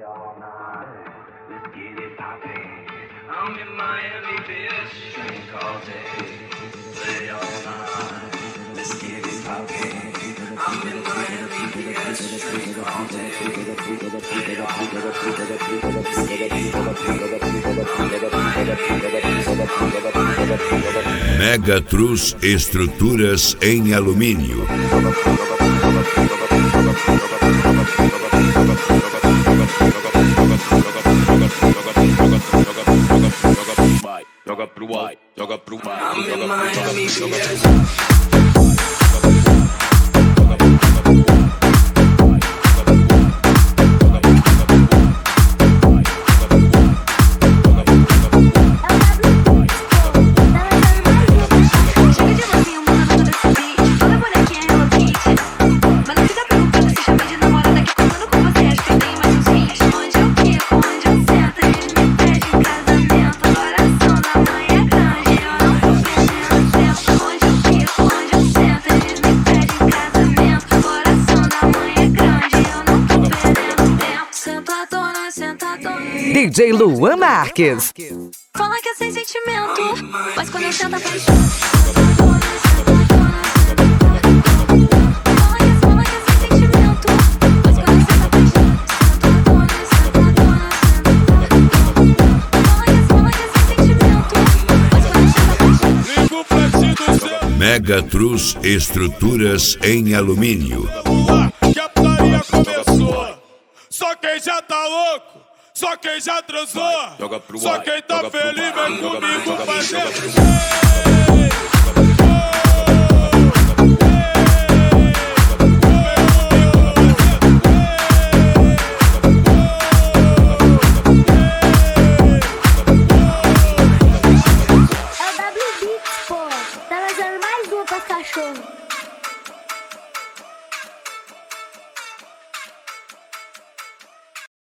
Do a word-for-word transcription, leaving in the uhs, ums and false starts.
all night. Let's get it poppin'. I'm in Miami, bitch. Drink all day. Play all night. Let's get it poppin'. I'm in Miami, bitch. Drink all day. Play all night. Let's get it poppin'. Mega Trus Estruturas em Alumínio. Joga pro ar, joga pro ar. I'm in Miami, bitch. D J Luan Marques. Fala que é sem sentimento, mas quando eu sento a frente. Mega Trus Estruturas em Alumínio. Que a putaria começou. Só quem já tá louco, só quem já transou, Joga pro só ar, quem tá joga pro feliz ar, vem joga pro- comigo joga pro- fazer. joga pro- Ei, É o W Beats, pô. Tá trazendo mais uma pra cachorro.